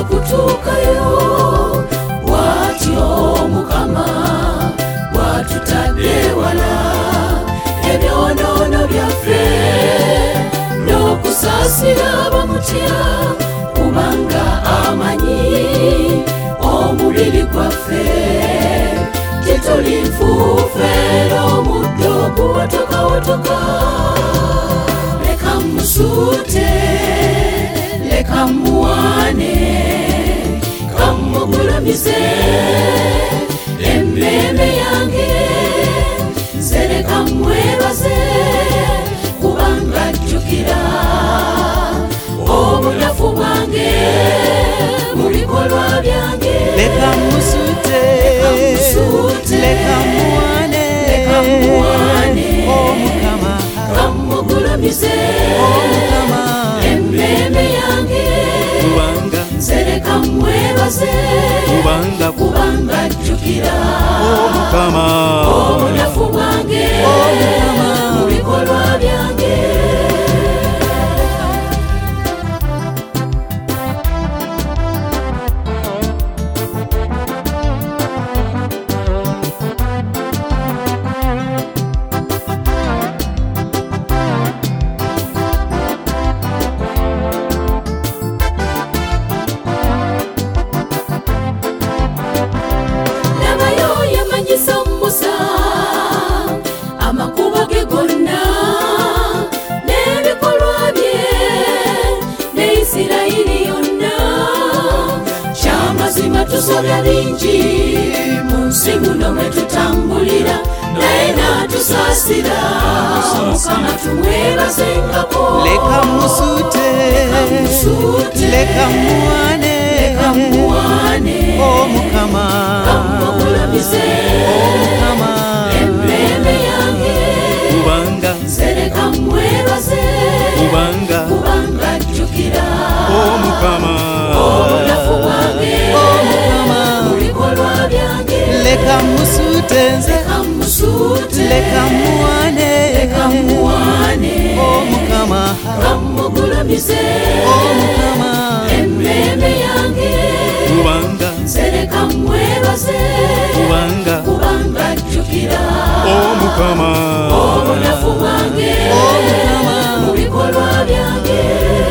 okutuukayo bw'atyo Mukama bw'atutadde wala ebyonoono byaffe n'okusaasira abamutya kubanga amanyi omubiri gwaffe tituli nfuufe n'omuddo guwotokawotoka. Leka mmusuute, leka mmuwaane, kammugulumize emmeeme yange, nze leka mmwebaze kubanga ajjukira obunafu bwange mu bikolwa byange. Leka mmusuute, leka mmuwaane, Omukama kammugulumize emmeeme yange, nze leka mmwebaze kubanga ajjukira obunafu bwange mu bikolwa byange. Amakubo ge gonna n'ebikolwa bye ne Isirayiri yonna, kyamazima tusobya bingi mu nsi muno mwe tutambulira, naye n'atusaasira. Mukama tumwebazengako. Leka mmusuute, leka mmuwaane, Omukama kammugulumize emmeeme yange, nze leka mmwebaze kubanga ajjukira obunafu bwange mu bikolwa byange. leka mmusuute, nze leka mmuwaane, Omukama kammugulumize emmeeme yange, nze leka mmwebaze kubanga ajjukira obunafu bwange mu bikolwa byange.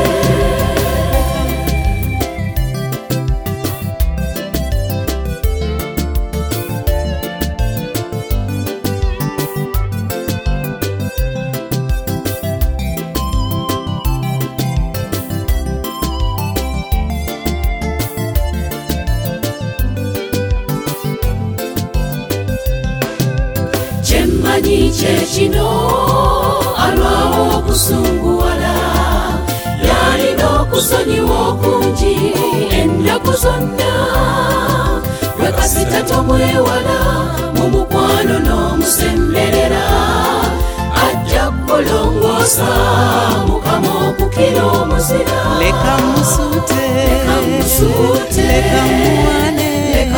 Kyemmanyi kyekino alwawo okusunguwala, yalina okusonyiwa okungi ennaku zonna. Lwe kasita tomwewala mu mukwano n'omusemberera, ajja kukulongoosa Mukama okukira omuzira. leka mmusuute, leka mmuwaane,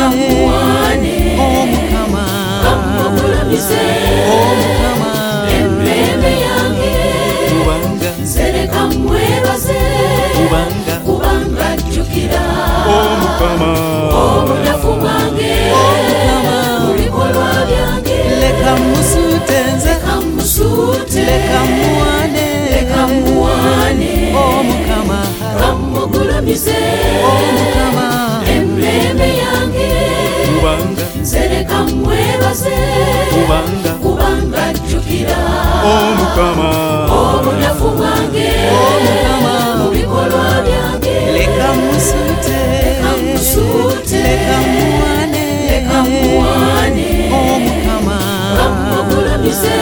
Omukama kammugulumize emmeeme yange, nze leka mmwebaze kubanga ajjukira obunafu bwange mu bikolwa byange. leka mmusuute, nze leka mmuwaane, Omukama kammugulumize emmeeme yange, nze leka mmwebaze kubanga ajjukira obunafu bwange mu bikolwa byange. leka mmusuute, leka mmuwaane, Omukama kammugulumize